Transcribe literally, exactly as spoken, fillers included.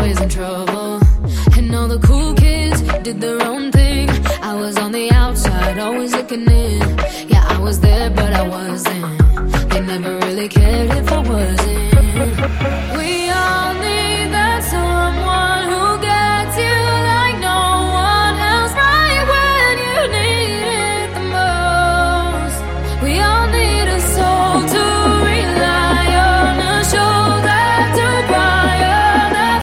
always in trouble. And all the cool kids did their own thing. I was on the outside, always looking in. Yeah, I was there, but I wasn't. They never really cared if I wasn't. We all need that someone who gets you like no one else, right when you need it the most. We all